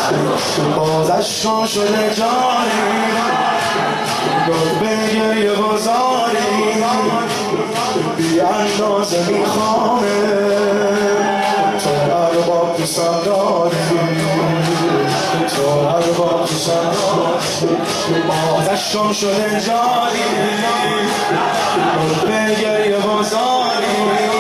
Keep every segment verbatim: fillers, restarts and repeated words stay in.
بازش شان شده جانی داد به گریه بازاری بی اندازه میخوامه تو هر باب تو سرداری تو هر باب تو سرداری بازش شان شده جانی داد به گریه بازاری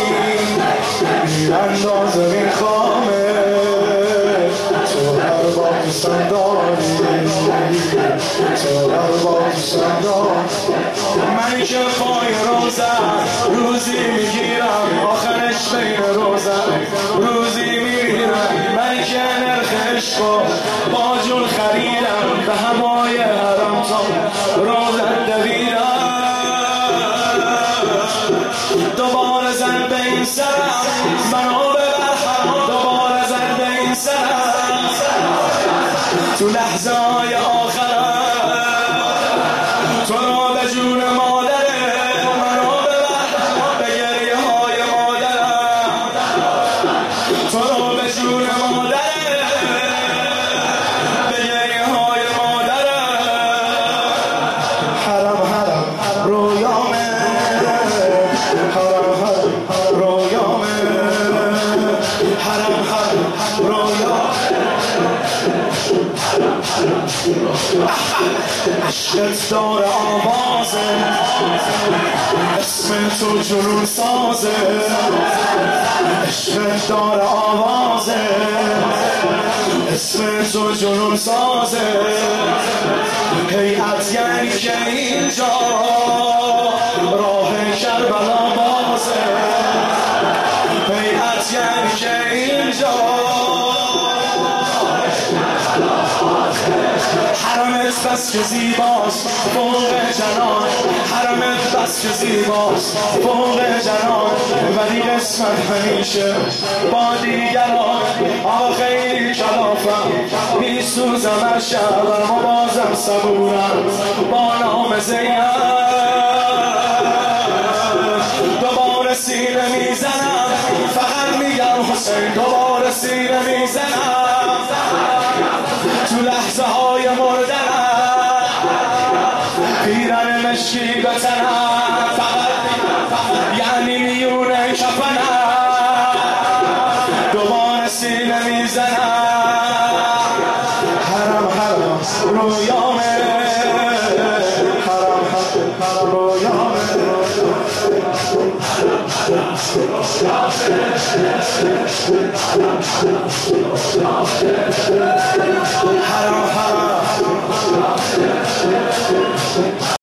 بی اندازه میخوامه تو هر باب تو سرداری تو هر باب تو سرداری من که پای روزم روزی میگیرم آخرش بین روزم روزی میرم من که نرخ عشقو با جون خریدم به هوای حرم تا روزت دویدم دوباره زن به این سرم منو ببر حرام دوباره زن به این سرم تو لحظه های آخرم تو رو به جون مادره منو ببر به گریه های مادرم تو رو به جون مادره به گریه های مادرم حرم حرم رویامه حرم حرم رویامه حرم حرم رویامه عشقت داره آوازه اسم تو جنون سازه عشقت داره آوازه اسم تو جنون سازه هیئت یعنی که اینجا راه کربلا بازه هیئت یعنی که اینجا حرمت بس که زیباست فوق جنان حرمت بس که زیباست فوق جنان ولی قسمت همیشه با دیگران آخه کلافم میسوزم هر شب اما بازم صبورم با نام زینب دوباره سینه میزنم فقط میگم حسین دوباره سینه میزنم تو لحظه های مردنم پیرن مشکی بتنم فقط یعنی میونه کفنم دوباره سینه میزنم حرم حرم رویامه حرم حرم رویامه حرم حرم